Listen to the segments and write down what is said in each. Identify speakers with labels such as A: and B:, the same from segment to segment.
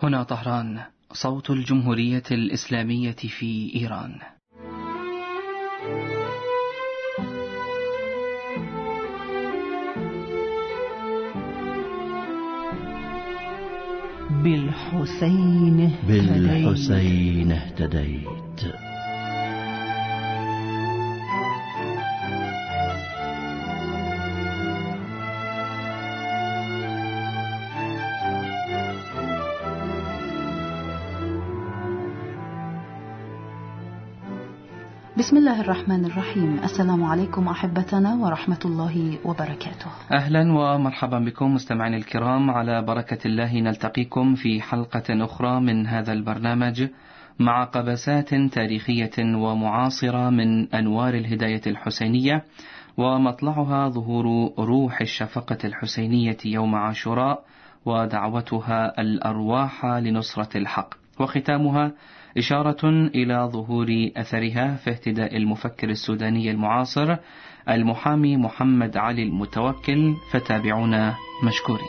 A: هنا طهران، صوت الجمهورية الإسلامية في إيران.
B: بالحسين اهتديت.
C: بسم الله الرحمن الرحيم. السلام عليكم أحبتنا ورحمة الله وبركاته.
A: أهلا ومرحبا بكم مستمعين الكرام، على بركة الله نلتقيكم في حلقة أخرى من هذا البرنامج مع قبسات تاريخية ومعاصرة من أنوار الهداية الحسينية، ومطلعها ظهور روح الشفقة الحسينية يوم عاشوراء ودعوتها الأرواح لنصرة الحق، وختامها إشارة إلى ظهور أثرها في اهتداء المفكر السوداني المعاصر المحامي محمد علي المتوكل، فتابعونا مشكورين.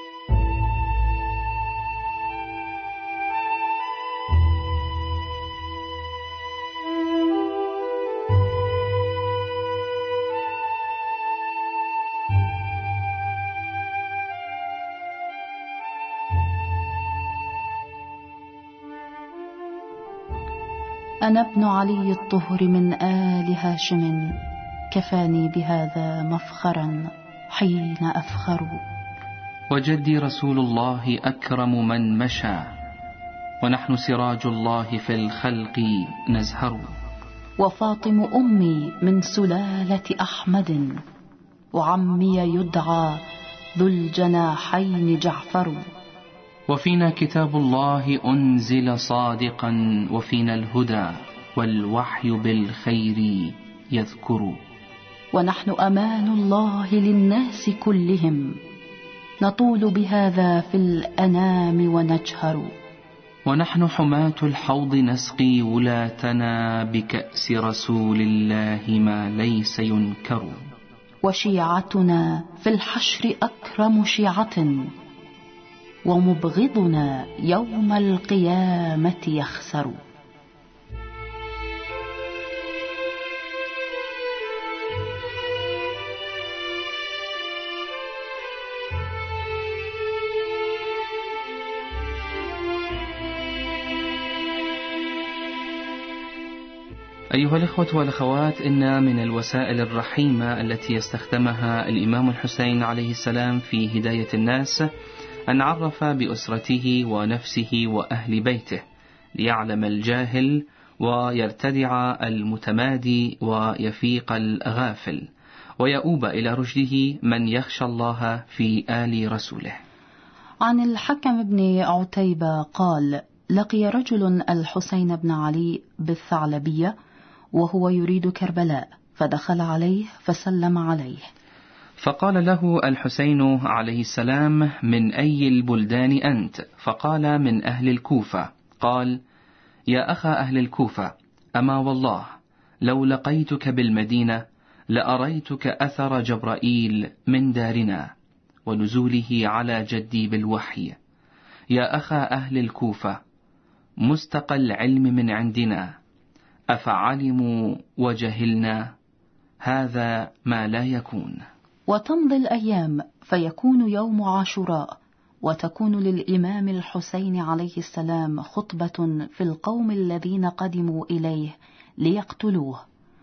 C: أنا ابن علي الطهر من آل هاشم، كفاني بهذا مفخرا حين أفخر.
A: وجدي رسول الله أكرم من مشى، ونحن سراج الله في الخلق نزهر.
C: وفاطم أمي من سلالة أحمد، وعمي يدعى ذو الجناحين جعفر.
A: وفينا كتاب الله أنزل صادقا، وفينا الهدى والوحي بالخير يذكر.
C: ونحن أمان الله للناس كلهم، نطول بهذا في الأنام ونجهر.
A: ونحن حماة الحوض نسقي ولاتنا بكأس رسول الله ما ليس ينكر.
C: وشيعتنا في الحشر أكرم شيعة، ومبغضنا يوم القيامة يخسر.
A: أيها الإخوة والأخوات، إن من الوسائل الرحيمة التي يستخدمها الإمام الحسين عليه السلام في هداية الناس أن عرف بأسرته ونفسه وأهل بيته، ليعلم الجاهل ويرتدع المتمادي ويفيق الغافل، ويؤوب إلى رشده من يخشى الله في آل رسوله.
C: عن الحكم بن عتيبة قال: لقي رجل الحسين بن علي بالثعلبية وهو يريد كربلاء، فدخل عليه فسلم عليه،
A: فقال له الحسين عليه السلام: من أي البلدان أنت؟ فقال: من أهل الكوفة. قال: يا أخا أهل الكوفة، أما والله لو لقيتك بالمدينة لأريتك أثر جبرائيل من دارنا ونزوله على جدي بالوحي. يا أخا أهل الكوفة، مستقى العلم من عندنا، أفعلموا وجهلنا؟ هذا ما لا يكون.
C: وتمضي الأيام فيكون يوم عاشوراء، وتكون للإمام الحسين عليه السلام خطبة في القوم الذين قدموا إليه ليقتلوه،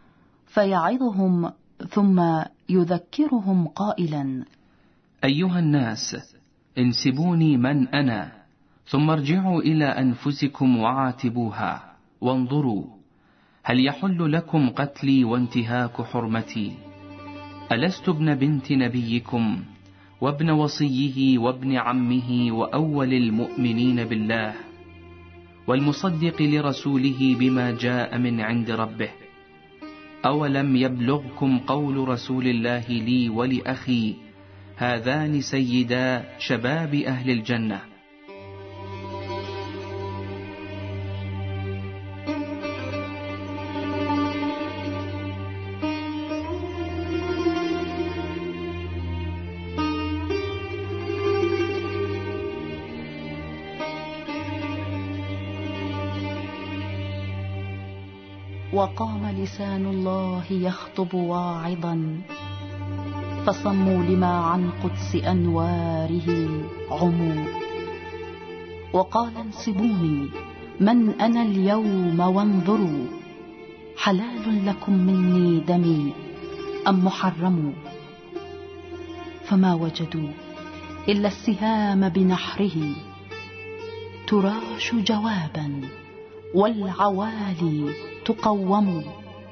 C: فيعظهم ثم يذكرهم قائلا:
A: أيها الناس، انسبوني من أنا، ثم ارجعوا إلى أنفسكم وعاتبوها، وانظروا هل يحل لكم قتلي وانتهاك حرمتي؟ ألست ابن بنت نبيكم وابن وصيه وابن عمه وأول المؤمنين بالله، والمصدق لرسوله بما جاء من عند ربه؟ أولم يبلغكم قول رسول الله لي ولأخي: هذان سيدا شباب أهل الجنة؟
C: وقام لسان الله يخطب واعظا، فصموا لما عن قدس أنواره عموا. وقال انسبوني من أنا اليوم وانظروا، حلال لكم مني دمي أم محرم؟ فما وجدوا إلا السهام بنحره، تراش جوابا والعوالي تقوم.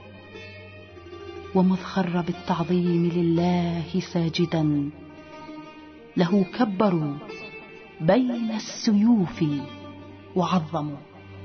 C: ومذ خر بالتعظيم لله ساجدا، له كبروا بين السيوف وعظموا.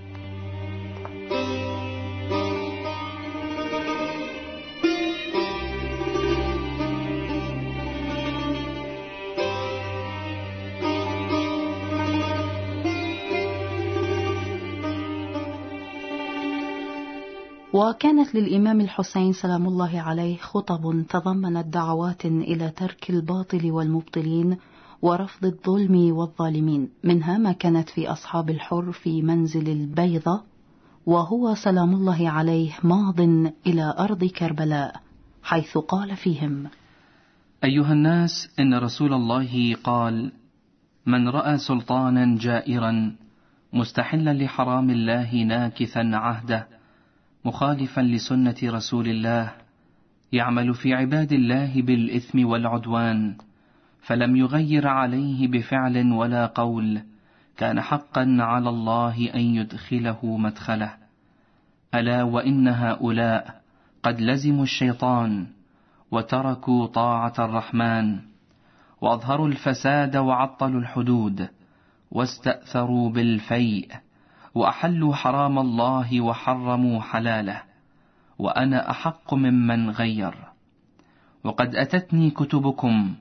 C: وكانت للإمام الحسين سلام الله عليه خطب تضمنت دعوات إلى ترك الباطل والمبطلين ورفض الظلم والظالمين، منها ما كانت في أصحاب الحر في منزل البيضة، وهو سلام الله عليه ماض إلى أرض كربلاء، حيث قال فيهم:
A: أيها الناس، إن رسول الله قال: من رأى سلطانا جائرا مستحلا لحرام الله ناكثا عهده مخالفا لسنة رسول الله، يعمل في عباد الله بالإثم والعدوان، فلم يغير عليه بفعل ولا قول، كان حقا على الله أن يدخله مدخله. ألا وإن هؤلاء قد لزموا الشيطان وتركوا طاعة الرحمن، وأظهروا الفساد وعطلوا الحدود، واستأثروا بالفيء، وأحلوا حرام الله وحرموا حلاله، وأنا أحق ممن غير. وقد أتتني كتبكم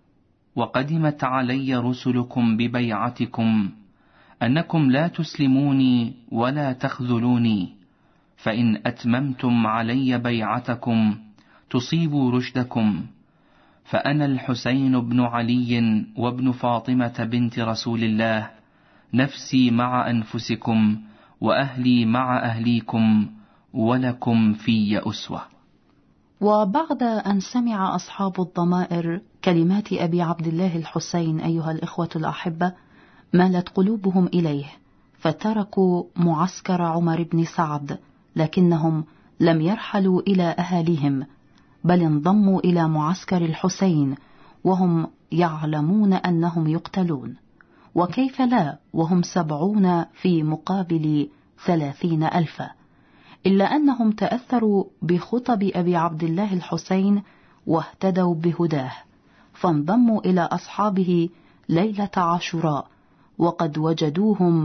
A: وقدمت علي رسلكم ببيعتكم أنكم لا تسلموني ولا تخذلوني، فإن أتممتم علي بيعتكم تصيبوا رشدكم. فأنا الحسين بن علي وابن فاطمة بنت رسول الله، نفسي مع أنفسكم وأهلي مع أهليكم، ولكم في أسوة.
C: وبعد أن سمع أصحاب الضمائر كلمات أبي عبد الله الحسين أيها الإخوة الأحبة، مالت قلوبهم إليه، فتركوا معسكر عمر بن سعد، لكنهم لم يرحلوا إلى أهاليهم، بل انضموا إلى معسكر الحسين وهم يعلمون أنهم يقتلون. وكيف لا وهم 70 في مقابل 30,000، إلا أنهم تأثروا بخطب أبي عبد الله الحسين واهتدوا بهداه، فانضموا إلى أصحابه ليلة عاشوراء، وقد وجدوهم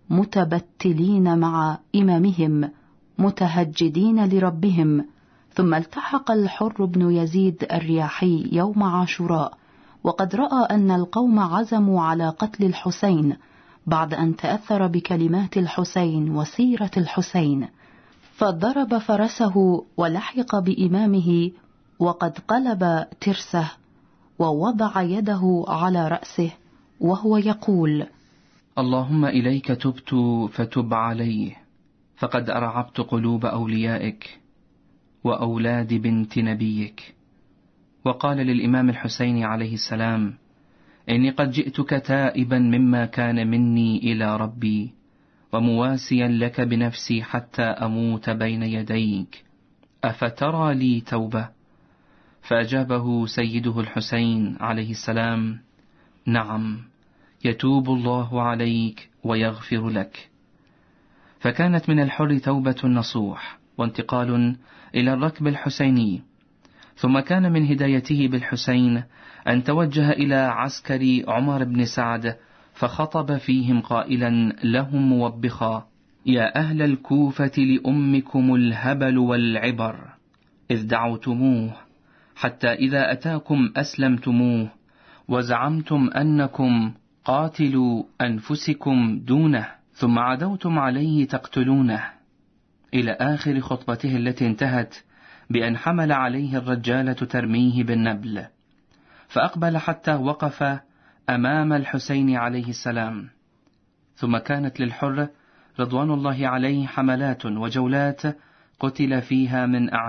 C: متبتلين مع إمامهم متهجدين لربهم. ثم التحق الحر بن يزيد الرياحي يوم عاشوراء، وقد رأى أن القوم عزموا على قتل الحسين بعد أن تأثر بكلمات الحسين وسيرة الحسين، فضرب فرسه ولحق بإمامه وقد قلب ترسه، ووضع يده على رأسه وهو يقول:
A: اللهم إليك تبت فتب علي، فقد أرعبت قلوب أوليائك وأولاد بنت نبيك. وقال للإمام الحسين عليه السلام: إني قد جئتك تائبا مما كان مني إلى ربي، ومواسيا لك بنفسي حتى أموت بين يديك، أفترى لي توبة؟ فأجابه سيده الحسين عليه السلام: نعم، يتوب الله عليك ويغفر لك. فكانت من الحر توبة نصوح وانتقال إلى الركب الحسيني. ثم كان من هدايته بالحسين أن توجه إلى عسكر عمر بن سعد، فخطب فيهم قائلا لهم موبخا: يا أهل الكوفة لأمكم الهبل والعبر، إذ دعوتموه حتى إذا أتاكم أسلمتموه، وزعمتم أنكم قاتلوا أنفسكم دونه، ثم عدوتم عليه تقتلونه، إلى آخر خطبته التي انتهت بأن حمل عليه الرجالة ترميه بالنبل، فأقبل حتى وقف أمام الحسين عليه السلام. ثم كانت للحر رضوان الله عليه حملات وجولات قتل فيها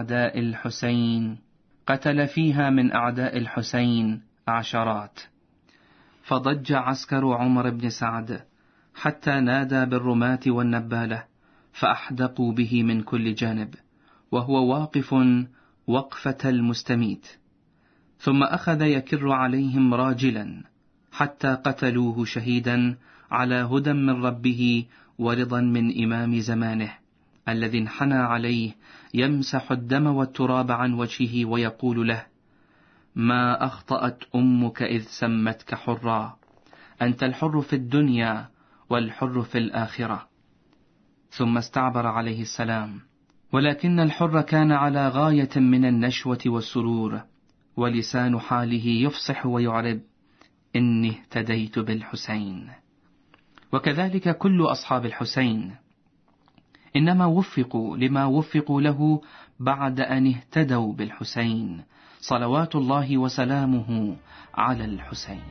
A: من أعداء الحسين عشرات. فضج عسكر عمر بن سعد حتى نادى بالرماة والنبالة، فأحدقوا به من كل جانب، وهو واقف وقفة المستميت، ثم أخذ يكر عليهم راجلا حتى قتلوه شهيدا على هدى من ربه ورضا من إمام زمانه، الذي انحنى عليه يمسح الدم والتراب عن وجهه ويقول له: ما أخطأت أمك إذ سمتك حرا، أنت الحر في الدنيا والحر في الآخرة. ثم استعبر عليه السلام، ولكن الحر كان على غاية من النشوة والسرور، ولسان حاله يفصح ويعرب: إني اهتديت بالحسين. وكذلك كل أصحاب الحسين، إنما وفقوا لما وفقوا له بعد أن اهتدوا بالحسين، صلوات الله وسلامه على الحسين.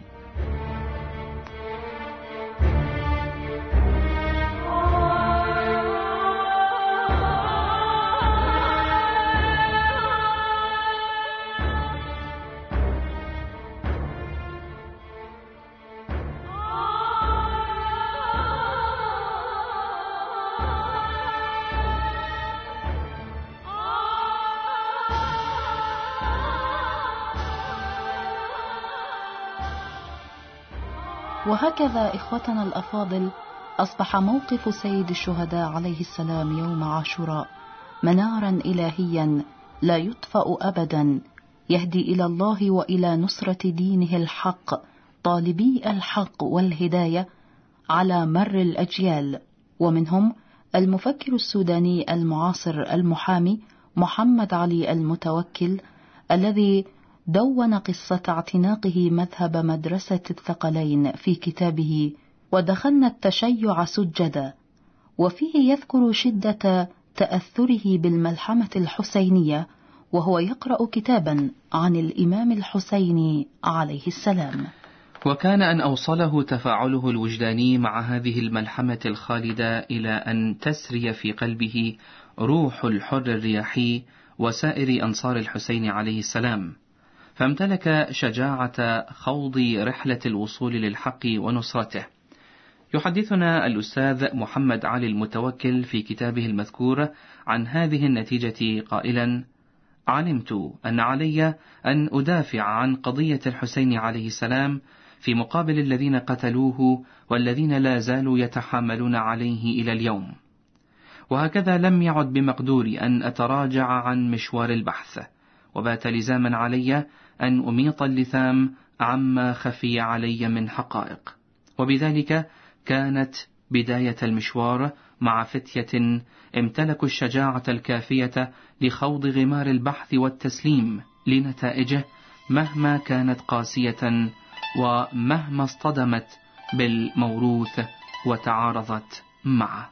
C: وهكذا إخوتنا الأفاضل، أصبح موقف سيد الشهداء عليه السلام يوم عاشوراء منارا إلهيا لا يطفأ أبدا، يهدي إلى الله وإلى نصرة دينه الحق، طالبي الحق والهداية على مر الأجيال. ومنهم المفكر السوداني المعاصر المحامي محمد علي المتوكل، الذي دون قصة اعتناقه مذهب مدرسة الثقلين في كتابه ودخلنا التشيع سجدا، وفيه يذكر شدة تأثره بالملحمة الحسينية وهو يقرأ كتابا عن الإمام الحسين عليه السلام.
A: وكان أن أوصله تفاعله الوجداني مع هذه الملحمة الخالدة إلى أن تسري في قلبه روح الحر الرياحي وسائر أنصار الحسين عليه السلام، فامتلك شجاعة خوض رحلة الوصول للحق ونصرته. يحدثنا الأستاذ محمد علي المتوكل في كتابه المذكور عن هذه النتيجة قائلا: علمت أن علي أن أدافع عن قضية الحسين عليه السلام في مقابل الذين قتلوه والذين لا زالوا يتحاملون عليه إلى اليوم، وهكذا لم يعد بمقدوري أن أتراجع عن مشوار البحث، وبات لزاما علي أن أميط اللثام عما خفي علي من حقائق. وبذلك كانت بداية المشوار مع فتية امتلكوا الشجاعة الكافية لخوض غمار البحث والتسليم لنتائجه مهما كانت قاسية ومهما اصطدمت بالموروث وتعارضت معه.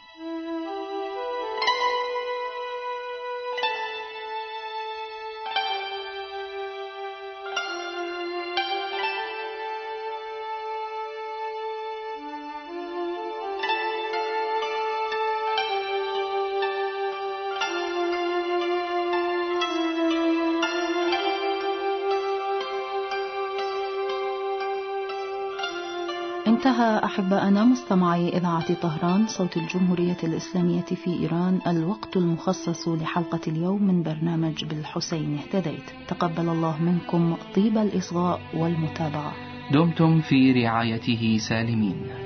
C: انتهى أحباءنا مستمعي إذاعة طهران صوت الجمهورية الإسلامية في إيران الوقت المخصص لحلقة اليوم من برنامج بالحسين اهتديت. تقبل الله منكم طيب الإصغاء والمتابعة.
A: دمتم في رعايته سالمين.